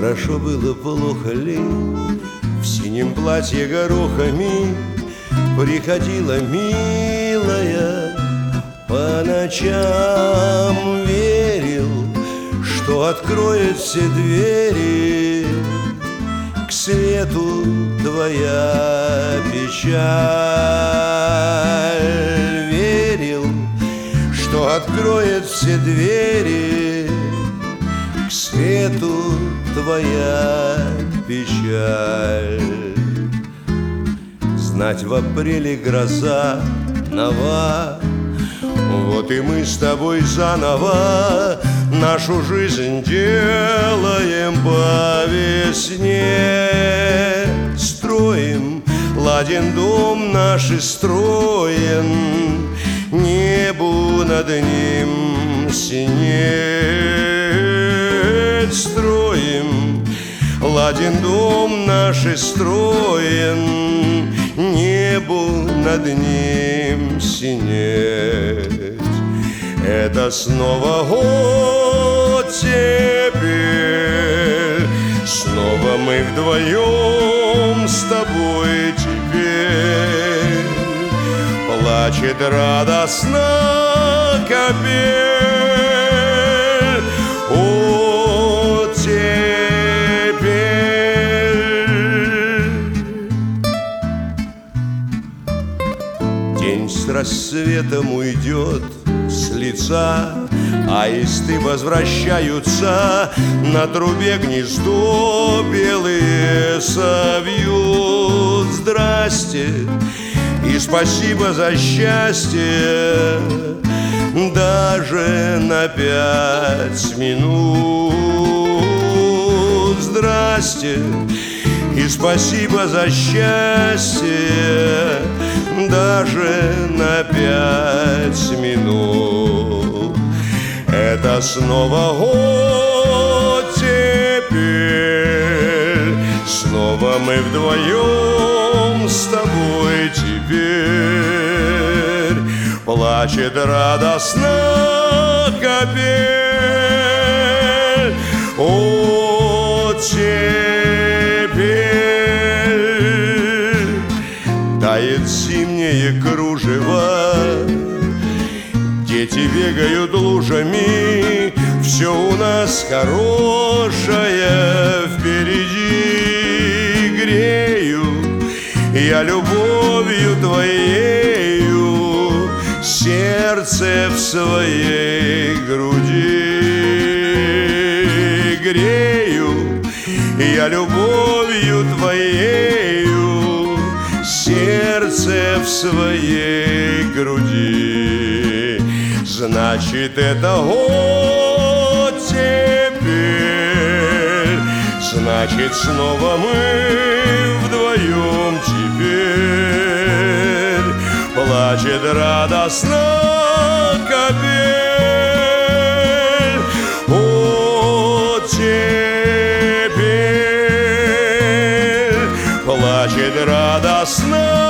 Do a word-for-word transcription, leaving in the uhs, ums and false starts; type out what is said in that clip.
Хорошо было, плохо ли, в синем платье горохами приходила милая. По ночам верил, что откроет все двери, к свету твоя печаль. Верил, что откроет все двери, к свету твоя печаль. Знать, в апреле гроза нова, вот и мы с тобой заново нашу жизнь делаем по весне. Строим, ладен дом наш и строен, небу над ним синеть. Строим, ладен дом наш и строен, небу над ним синеть. Это снова год теперь, снова мы вдвоем с тобой теперь. Плачет радостно капель, о, теперь. День с рассветом уйдет с лица, аисты возвращаются, на трубе гнездо белые совьют. Здрасте и спасибо за счастье, даже на пять минут. Здрасте и спасибо за счастье, даже на пять минут. Это снова год теперь, снова мы вдвоем с тобой теперь. Плачет радостно капель, о, теперь. Тает зимнее кружево, дети бегают лужами, все у нас хорошее впереди. Грею я любовью твоею сердце в своей груди. Грею я любовью твоею сердце в своей груди. Значит, это год теперь, значит, снова мы вдвоем теперь. Плачет радостно капель, о, теперь. Плачет радостно